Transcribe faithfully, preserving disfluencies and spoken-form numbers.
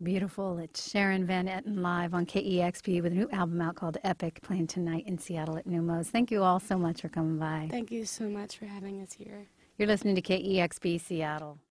Beautiful. It's Sharon Van Etten live on K E X P with a new album out called Epic, playing tonight in Seattle at Neumos. Thank you all so much for coming by. Thank you so much for having us here. You're listening to K E X P Seattle.